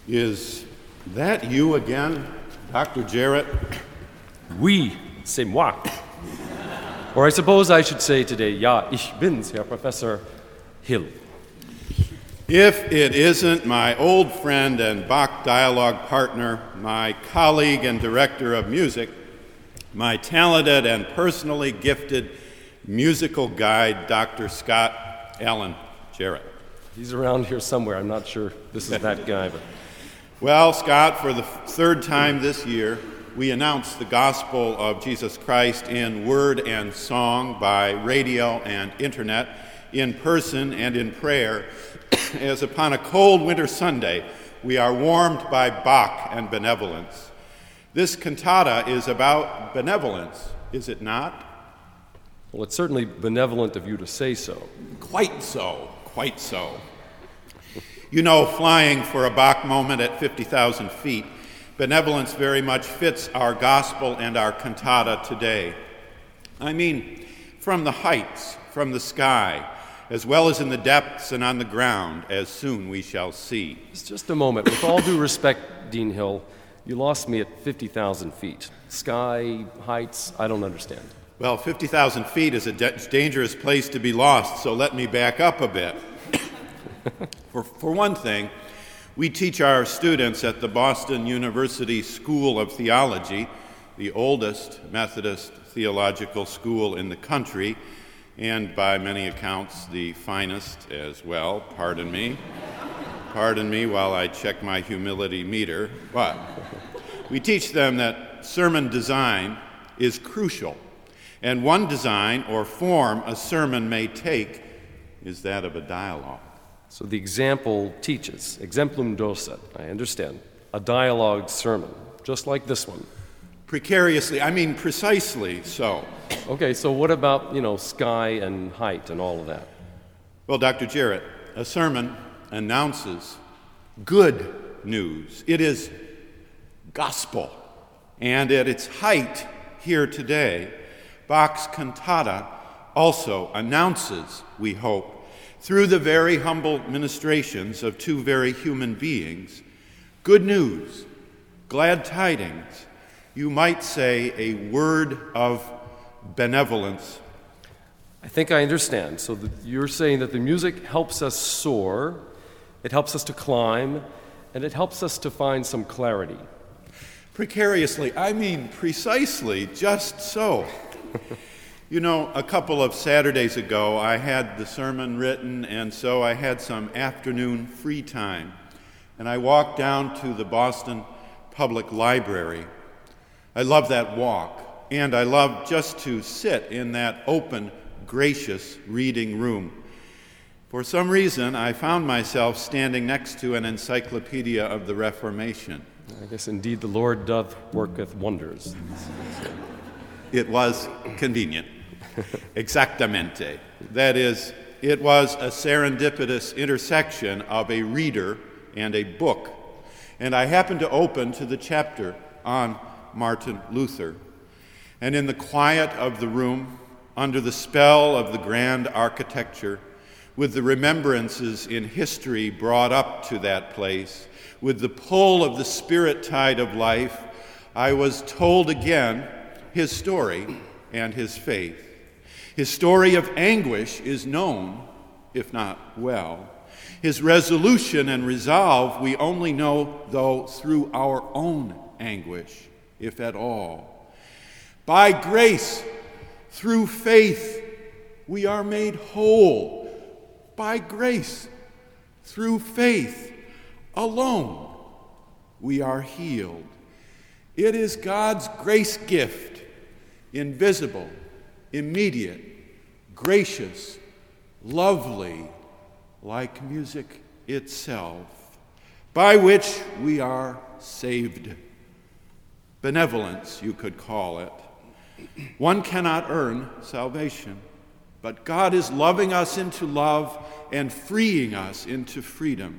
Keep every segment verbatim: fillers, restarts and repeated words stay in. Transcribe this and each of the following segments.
Is that you again, Doctor Jarrett? Oui, c'est moi. Or I suppose I should say today, ja, ich bin's, Herr Professor Hill. If it isn't my old friend and Bach dialogue partner, my colleague and director of music, my talented and personally gifted musical guide, Doctor Scott Alan Jarrett. He's around here somewhere. I'm not sure this is that guy, but... Well, Scott, for the third time this year, we announced the gospel of Jesus Christ in word and song by radio and internet, in person and in prayer, as upon a cold winter Sunday, we are warmed by Bach and benevolence. This cantata is about benevolence, is it not? Well, it's certainly benevolent of you to say so. Quite so, quite so. You know, flying for a Bach moment at fifty thousand feet, benevolence very much fits our gospel and our cantata today. I mean, from the heights, from the sky, as well as in the depths and on the ground, as soon we shall see. Just, just a moment. With all due respect, Dean Hill, you lost me at fifty thousand feet. Sky, heights, I don't understand. Well, fifty thousand feet is a de- dangerous place to be lost, so let me back up a bit. for, for one thing, we teach our students at the Boston University School of Theology, the oldest Methodist theological school in the country, and by many accounts the finest as well, pardon me. Pardon me while I check my humility meter, but we teach them that sermon design is crucial, and one design or form a sermon may take is that of a dialogue. So the example teaches, exemplum docet, I understand, a dialogue sermon, just like this one. Precariously, I mean precisely so. Okay, so what about, you know, sky and height and all of that? Well, Doctor Jarrett, a sermon announces good news. It is gospel. And at its height here today, Bach's cantata also announces, we hope, through the very humble ministrations of two very human beings, good news, glad tidings, you might say a word of benevolence. I think I understand. So that you're saying that the music helps us soar, it helps us to climb, and it helps us to find some clarity. Precariously, I mean precisely, just so. You know, a couple of Saturdays ago, I had the sermon written, and so I had some afternoon free time. And I walked down to the Boston Public Library. I love that walk, and I love just to sit in that open, gracious reading room. For some reason, I found myself standing next to an encyclopedia of the Reformation. I guess indeed the Lord doth worketh wonders. It was convenient. Exactamente. That is, it was a serendipitous intersection of a reader and a book. And I happened to open to the chapter on Martin Luther. And in the quiet of the room, under the spell of the grand architecture, with the remembrances in history brought up to that place, with the pull of the spirit tide of life, I was told again his story and his faith. His story of anguish is known, if not well. His resolution and resolve we only know, though, through our own anguish, if at all. By grace, through faith, we are made whole. By grace, through faith alone, we are healed. It is God's grace gift, invisible, immediate, gracious, lovely, like music itself, by which we are saved. Benevolence, you could call it. One cannot earn salvation, but God is loving us into love and freeing us into freedom.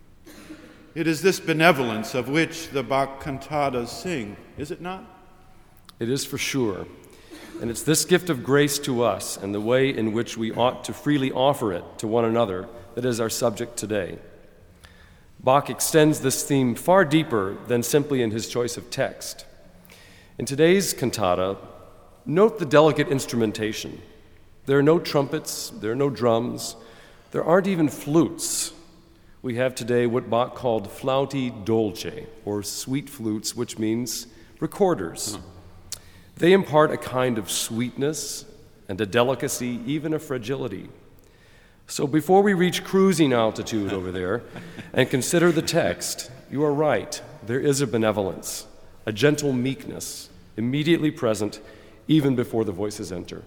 It is this benevolence of which the Bach cantatas sing, is it not? It is for sure. And it's this gift of grace to us and the way in which we ought to freely offer it to one another that is our subject today. Bach extends this theme far deeper than simply in his choice of text. In today's cantata, note the delicate instrumentation. There are no trumpets, there are no drums, there aren't even flutes. We have today what Bach called flauti dolce, or sweet flutes, which means recorders. They impart a kind of sweetness and a delicacy, even a fragility. So before we reach cruising altitude over there and consider the text, you are right. There is a benevolence, a gentle meekness, immediately present even before the voices enter.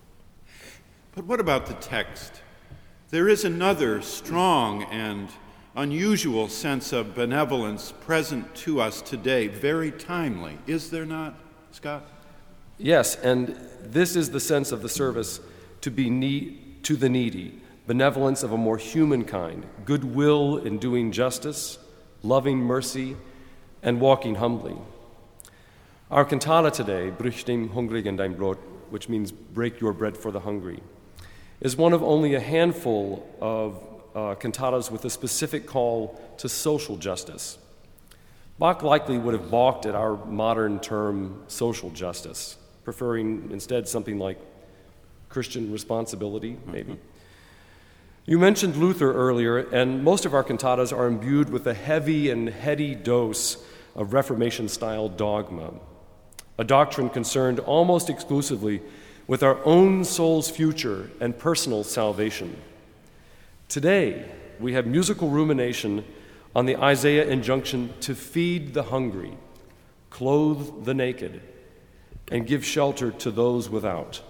But what about the text? There is another strong and unusual sense of benevolence present to us today, very timely. Is there not, Scott? Yes, and this is the sense of the service to be need, to the needy, benevolence of a more human kind, goodwill in doing justice, loving mercy, and walking humbly. Our cantata today, Brich dem Hungrigen dein Brot, which means break your bread for the hungry, is one of only a handful of uh, cantatas with a specific call to social justice. Bach likely would have balked at our modern term social justice, preferring instead something like Christian responsibility, maybe. Mm-hmm. You mentioned Luther earlier, and most of our cantatas are imbued with a heavy and heady dose of Reformation-style dogma, a doctrine concerned almost exclusively with our own soul's future and personal salvation. Today, we have musical rumination on the Isaiah injunction to feed the hungry, clothe the naked, and give shelter to those without.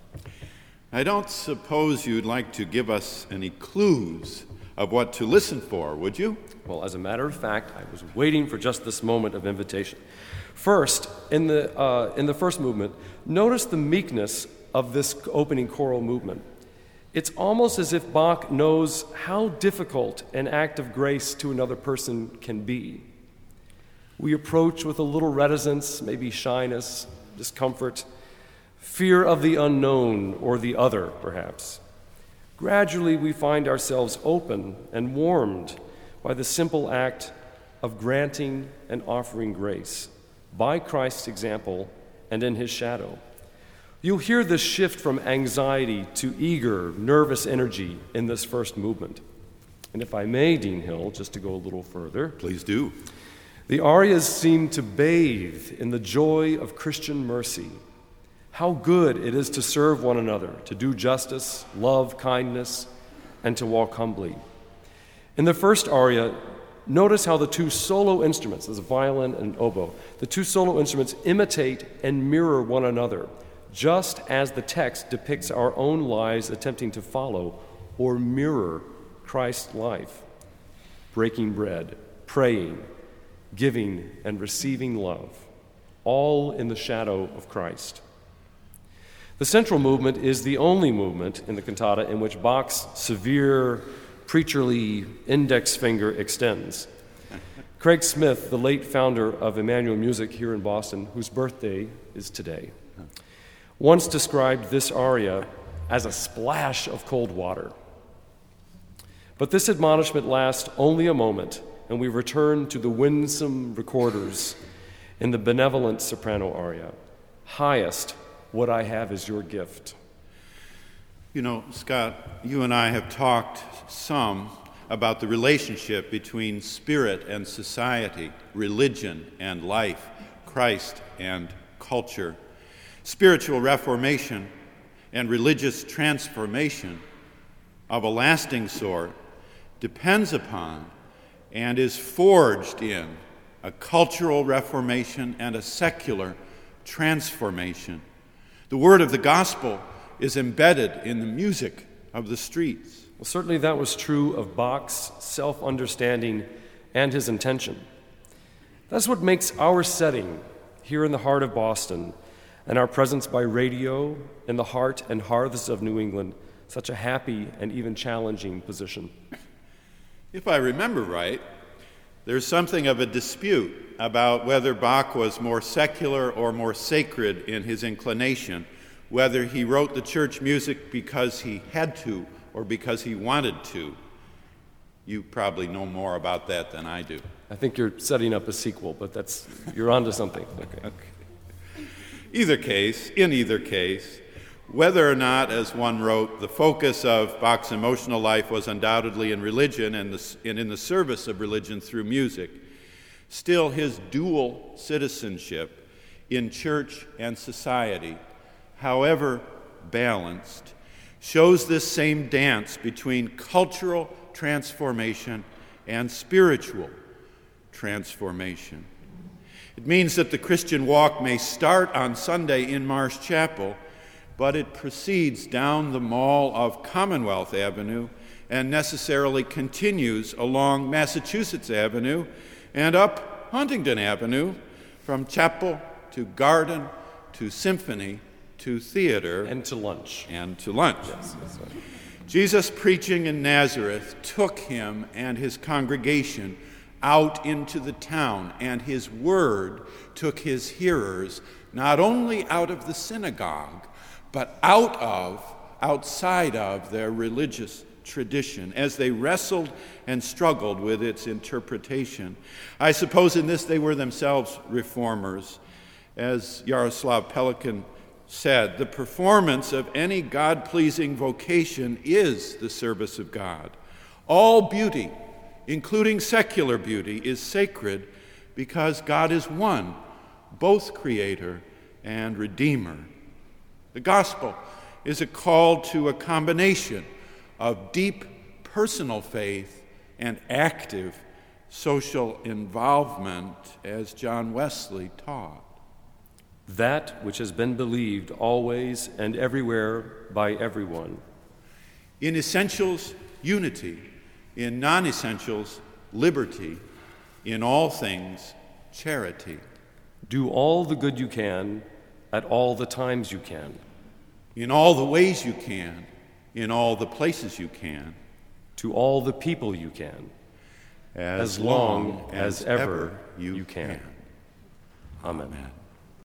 I don't suppose you'd like to give us any clues of what to listen for, would you? Well, as a matter of fact, I was waiting for just this moment of invitation. First, in the, uh, in the first movement, notice the meekness of this opening choral movement. It's almost as if Bach knows how difficult an act of grace to another person can be. We approach with a little reticence, maybe shyness, discomfort, fear of the unknown or the other, perhaps. Gradually, we find ourselves open and warmed by the simple act of granting and offering grace by Christ's example and in his shadow. You'll hear this shift from anxiety to eager, nervous energy in this first movement. And if I may, Dean Hill, just to go a little further. Please do. The arias seem to bathe in the joy of Christian mercy. How good it is to serve one another, to do justice, love kindness, and to walk humbly. In the first aria, notice how the two solo instruments, there's a violin and oboe, the two solo instruments imitate and mirror one another, just as the text depicts our own lives attempting to follow or mirror Christ's life. Breaking bread, praying, giving, and receiving love, all in the shadow of Christ. The central movement is the only movement in the cantata in which Bach's severe, preacherly index finger extends. Craig Smith, the late founder of Emmanuel Music here in Boston, whose birthday is today, once described this aria as a splash of cold water. But this admonishment lasts only a moment, and we return to the winsome recorders in the benevolent soprano aria. Highest, what I have is your gift. You know, Scott, you and I have talked some about the relationship between spirit and society, religion and life, Christ and culture. Spiritual reformation and religious transformation of a lasting sort depends upon and is forged in a cultural reformation and a secular transformation. The word of the gospel is embedded in the music of the streets. Well, certainly that was true of Bach's self-understanding and his intention. That's what makes our setting here in the heart of Boston and our presence by radio in the heart and hearths of New England such a happy and even challenging position. If I remember right, there's something of a dispute about whether Bach was more secular or more sacred in his inclination, whether he wrote the church music because he had to or because he wanted to. You probably know more about that than I do. I think you're setting up a sequel, but that's you're onto something. Okay. Okay. Either case, in either case, whether or not, as one wrote, the focus of Bach's emotional life was undoubtedly in religion and, the, and in the service of religion through music, still his dual citizenship in church and society, however balanced, shows this same dance between cultural transformation and spiritual transformation. It means that the Christian walk may start on Sunday in Marsh Chapel, but it proceeds down the mall of Commonwealth Avenue and necessarily continues along Massachusetts Avenue and up Huntington Avenue from chapel to garden to symphony to theater. And to lunch. And to lunch. Yes, that's right. Jesus preaching in Nazareth took him and his congregation out into the town, and his word took his hearers not only out of the synagogue, but out of, outside of their religious tradition as they wrestled and struggled with its interpretation. I suppose in this they were themselves reformers. As Yaroslav Pelikan said, the performance of any God-pleasing vocation is the service of God. All beauty, including secular beauty, is sacred because God is one, both creator and redeemer. The gospel is a call to a combination of deep personal faith and active social involvement, as John Wesley taught. That which has been believed always and everywhere by everyone. In essentials, unity. In non-essentials, liberty. In all things, charity. Do all the good you can at all the times you can. In all the ways you can, in all the places you can. To all the people you can. As, as long as, as ever you, you can. can. Amen. Amen.